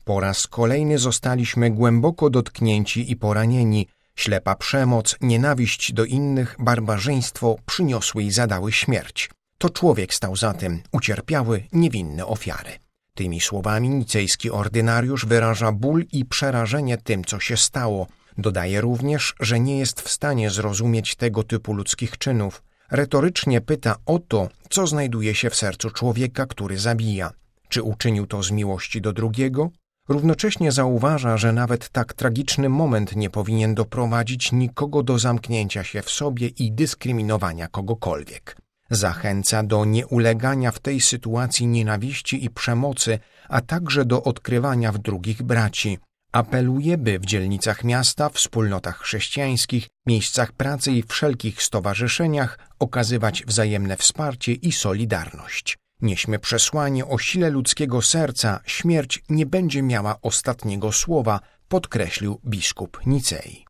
Po raz kolejny zostaliśmy głęboko dotknięci i poranieni. Ślepa przemoc, nienawiść do innych, barbarzyństwo przyniosły i zadały śmierć. To człowiek stał za tym, ucierpiały niewinne ofiary. Tymi słowami nicejski ordynariusz wyraża ból i przerażenie tym, co się stało. Dodaje również, że nie jest w stanie zrozumieć tego typu ludzkich czynów. Retorycznie pyta o to, co znajduje się w sercu człowieka, który zabija. Czy uczynił to z miłości do drugiego? Równocześnie zauważa, że nawet tak tragiczny moment nie powinien doprowadzić nikogo do zamknięcia się w sobie i dyskryminowania kogokolwiek. Zachęca do nieulegania w tej sytuacji nienawiści i przemocy, a także do odkrywania w drugich braci. Apeluje, by w dzielnicach miasta, wspólnotach chrześcijańskich, miejscach pracy i wszelkich stowarzyszeniach okazywać wzajemne wsparcie i solidarność. Nieśmy przesłanie o sile ludzkiego serca, śmierć nie będzie miała ostatniego słowa, podkreślił biskup Nicei.